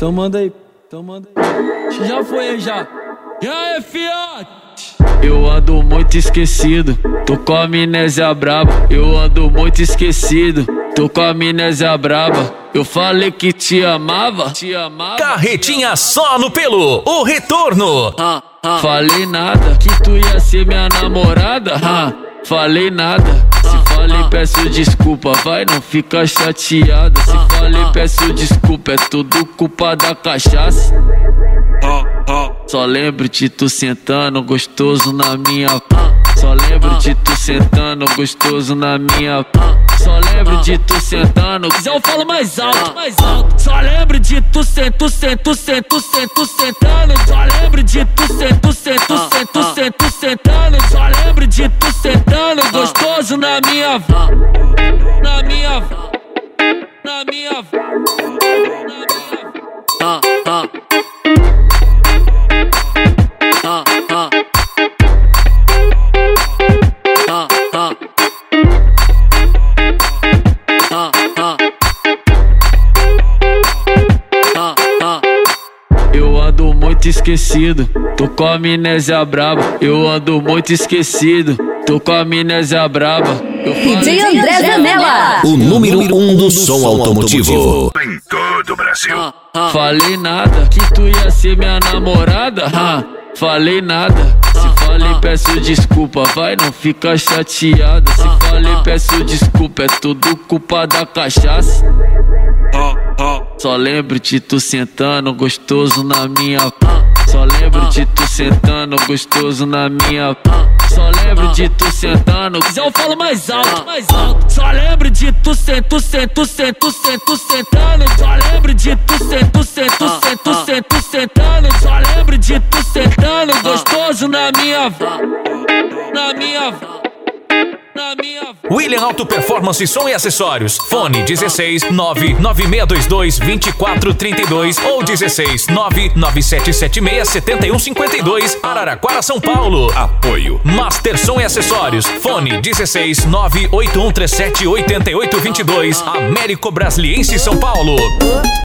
Então manda aí. Já foi aí já. E aí, fiote? Eu ando muito esquecido, tô com a amnésia braba. Eu ando muito esquecido, tô com a amnésia braba. Eu falei que te amava. Carretinha só no pelo, o retorno. Falei nada, que tu ia ser minha namorada. Falei nada. Se falei, peço desculpa, vai, não fica chateada. Se falei, peço desculpa, é tudo culpa da cachaça. Só lembro de tu sentando gostoso na minha. Só lembro de tu sentando gostoso na minha. Só lembro de tu sentando. Se eu falo mais alto, mais alto. Só lembro de tu sentando. Só lembro de tu sentando. Só lembro de tu sentando gostoso na minha. Na minha. Na minha. Eu ando muito esquecido, tô com a amnésia braba. Eu ando muito esquecido, tô com a amnésia braba. DJ André Zanella, o número 1 do som automotivo em todo o Brasil. Falei nada, que tu ia ser minha namorada. Falei nada. Se falei, peço desculpa, vai, não fica chateada. Se falei, peço desculpa, é tudo culpa da cachaça. Só lembro de tu sentando gostoso na minha. Só lembro de tu sentando gostoso na minha. Só lembro de tu sentando. Se eu falo mais alto, mais alto. Só lembro de tu sentando. Só lembro de tu sentando. Só lembro de tu sentando gostoso na minha. Na minha. Na minha. William Auto Performance, som e acessórios. Fone 16 99622 2432 ou 16 99776 7152, Araraquara, São Paulo. Apoio Master Som e Acessórios. Fone 16 98137 8822, Américo Brasiliense, São Paulo.